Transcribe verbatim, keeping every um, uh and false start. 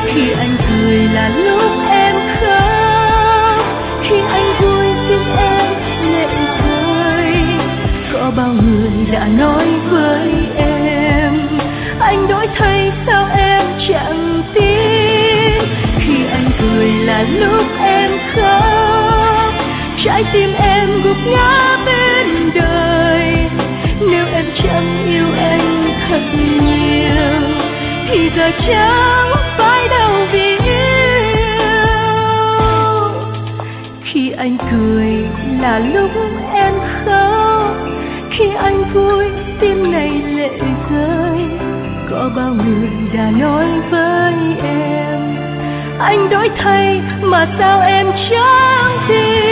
Khi anh cười là lúc em khóc, khi anh vui xin em lệ rơi. Có bao người đã nói với em, anh đổi thay sao em chẳng tin. Khi anh cười là lúc em khóc, trái tim em gục ngã bên đời. Nếu em chẳng yêu anh thật nhiều thì giờ chẳng phải đâu vì yêu. Khi anh cười là lúc em khóc, khi anh vui tim này lệ rơi. Có bao người đã nói với em, anh đổi thay mà sao em chẳng tin.